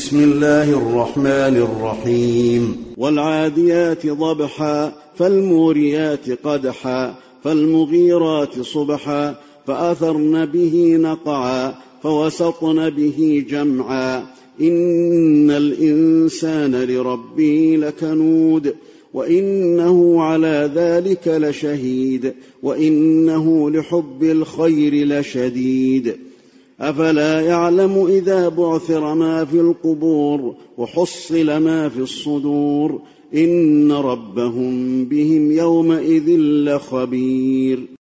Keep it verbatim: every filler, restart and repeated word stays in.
بسم الله الرحمن الرحيم والعاديات ضبحا فالموريات قدحا فالمغيرات صبحا فأثرن به نقعا فوسطن به جمعا إن الإنسان لربه لكنود وإنه على ذلك لشهيد وإنه لحب الخير لشديد أفلا يعلم إذا بعثر ما في القبور وحصل ما في الصدور إن ربهم بهم يومئذ لخبير